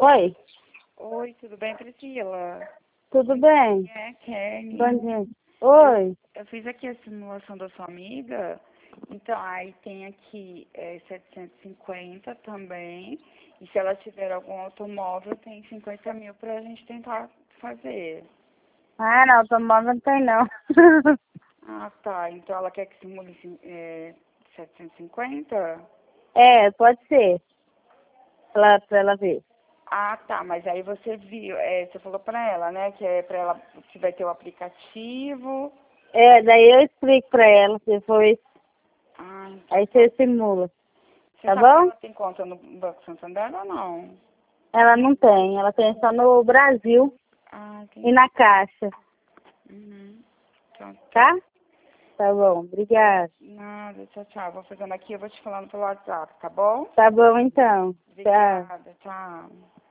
Oi, Oi, tudo bem, Priscila? tudo bem? É, Kelly. Bom dia. Eu, Oi. eu fiz aqui a simulação da sua amiga, então aí tem aqui 750 também, e se ela tiver algum automóvel, tem 50 mil pra gente tentar fazer. Ah, não, automóvel não tem não. Ah, tá, então ela quer que simule 750? É, pode ser. Pra ela ver. Ah, tá, mas aí você viu, você falou pra ela, né, que é pra ela que vai ter o aplicativo. É, daí eu explico pra ela depois. Ah, então Aí tá. você simula. Você Tá sabe se bom? ela tem conta no Banco Santander ou não? Ela não tem. Ela tem só no Brasil Ah, e entendi. na Caixa. Uhum. Então tá. Tá? Tá bom. Obrigada. Nada, tchau, tchau. Vou fazendo aqui, eu vou te falando pelo WhatsApp, tá bom? Tá bom então. Tchau. Obrigada, tchau.